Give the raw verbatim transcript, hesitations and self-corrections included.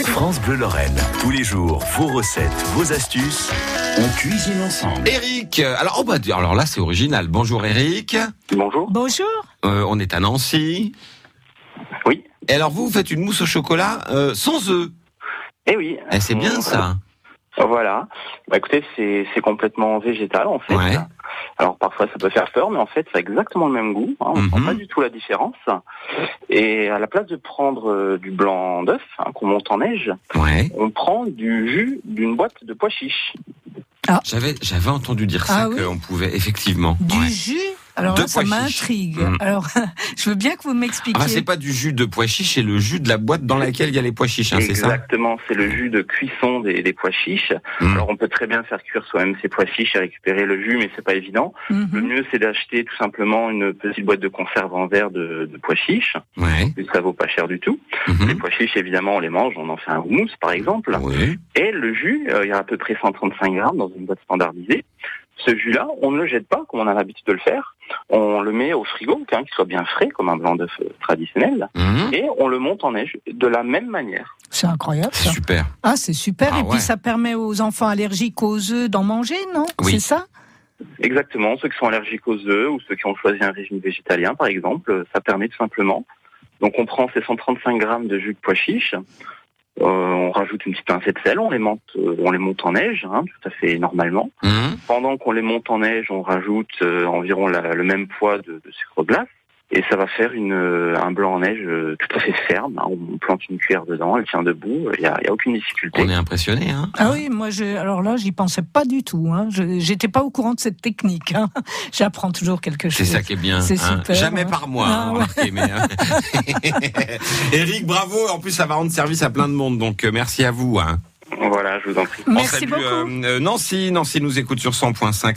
France Bleu Lorraine. Tous les jours, vos recettes, vos astuces. On cuisine ensemble. Eric, alors, oh bah, alors là c'est original. Bonjour Eric. Bonjour. Bonjour. Euh, on est à Nancy. Oui. Et alors vous, vous faites une mousse au chocolat euh, sans œufs. Eh oui. Eh, c'est bien ça. Voilà. Bah écoutez, c'est c'est complètement végétal en fait. Ouais. Alors parfois ça peut faire peur, mais en fait ça a exactement le même goût. Hein, on ne Mhm. sent pas du tout la différence. Et à la place de prendre euh, du blanc d'œuf hein, qu'on monte en neige, Ouais. on prend du jus d'une boîte de pois chiches. J'avais j'avais entendu dire ça Ah oui qu'on pouvait effectivement. Du Ouais. jus. Alors De là, ça pois chiches. m'intrigue. Mm. Alors, je veux bien que vous m'expliquiez. Enfin, c'est pas du jus de pois chiches, c'est le jus de la boîte dans laquelle il y a les pois chiches, hein, c'est ça? Exactement, c'est le jus de cuisson des, des pois chiches. Mm. Alors on peut très bien faire cuire soi-même ses pois chiches et récupérer le jus, mais c'est pas évident. Mhm. Le mieux c'est d'acheter tout simplement une petite boîte de conserve en verre de, de pois chiches. Ouais. Et ça vaut pas cher du tout. Mhm. Les pois chiches, évidemment, on les mange, on en fait un houmous, par exemple. Oui. Et le jus, euh, il y a à peu près cent trente-cinq grammes dans une boîte standardisée. Ce jus-là, on ne le jette pas, comme on a l'habitude de le faire. On le met au frigo, hein, qu'il soit bien frais, comme un blanc d'œuf euh, traditionnel. Mhm. Et on le monte en neige de la même manière. C'est incroyable, C'est ça. super. Ah, c'est super. Ah Et ouais. puis, ça permet aux enfants allergiques aux œufs d'en manger, non? Oui. C'est ça? Exactement, ceux qui sont allergiques aux œufs ou ceux qui ont choisi un régime végétalien, par exemple, euh, ça permet tout simplement. Donc on prend ces cent trente-cinq grammes de jus de pois chiches, euh, on rajoute une petite pincée de sel, on les monte, euh, on les monte en neige, hein, tout à fait normalement. Mhm. Pendant qu'on les monte en neige, on rajoute euh, environ la- le même poids de, de sucre glace. Et ça va faire une, euh, un blanc en neige euh, tout à fait ferme. Hein. On plante une cuillère dedans, elle tient debout, il n'y a, y a aucune difficulté. On est impressionné, hein. Ah oui, moi, je, alors là, j'y pensais pas du tout. Hein. Je, j'étais pas au courant de cette technique. Hein. J'apprends toujours quelque chose. C'est ça qui est bien. C'est hein. super, Jamais hein. par mois, Ah hein, ouais. remarquez, mais, hein. Eric, bravo. En plus, ça va rendre service à plein de monde. Donc, euh, merci à vous. Hein. Voilà, je vous en prie. On Merci salue, beaucoup. euh, euh, Nancy. Nancy nous écoute sur cent point cinq.